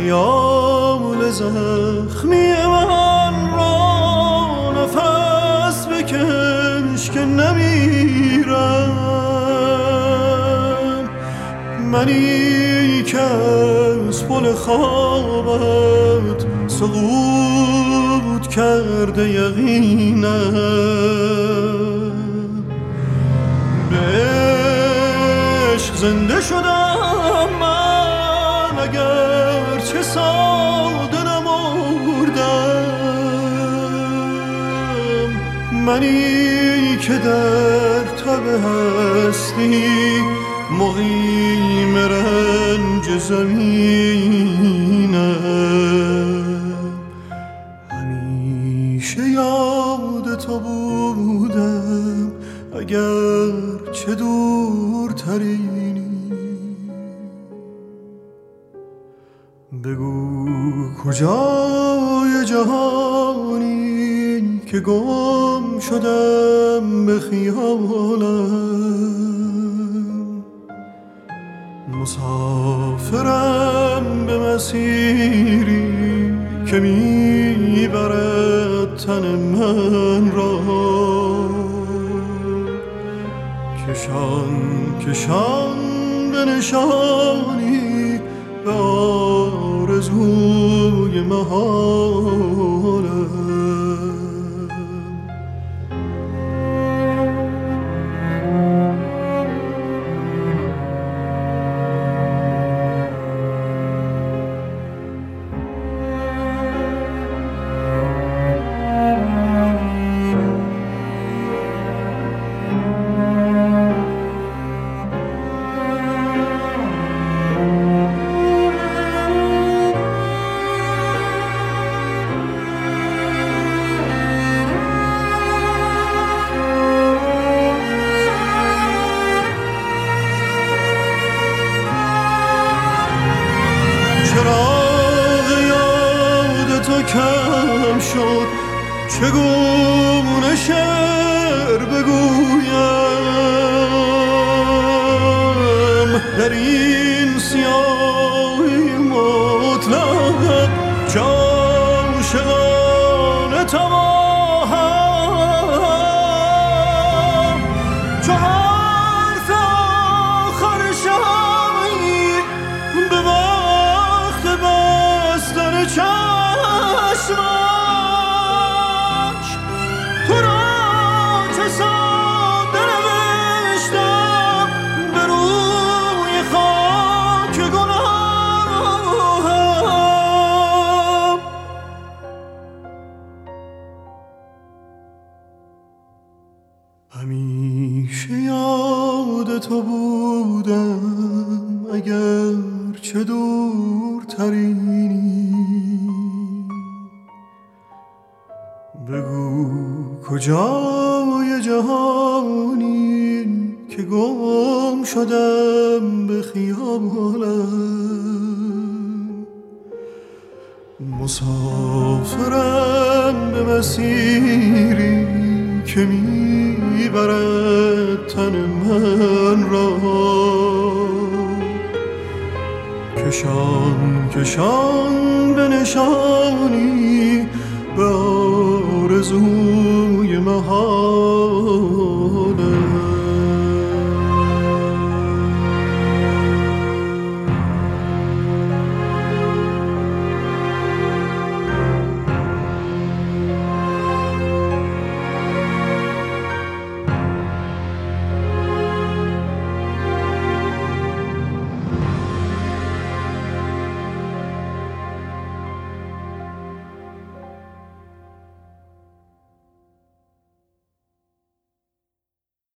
خیال زخمی من را نفس بکش که نمیرم. منی که از پل خوابت سقوط کرده یقینم. به عشق زنده شدم من اگر چه ساده نمردم. منی که در تب هستی مقیم رنج زمینم. همیشه یاد تو بودم اگر چه دورترینی. بگو کجای جهانی که گم شدم به خیالم. مسافرم به مسیری که میبرد تن من را. کشان به نشانی به آرزوی محالم. کم شد چگونه شعر بگویم در این سیاهی مطلق که عاشقانه تباهم. چو حرف آخر شبی به وقت بستن چشمش تو را چه ساده نوشتم به روی خاک گناهم. همیشه یاد تو بودم اگر چه دورترینی. بگو کجای جهانی که گم شدم به خیالم. مسافرم به مسیری که میبرد تن من را. کشان به نشانی به آرزوی محال.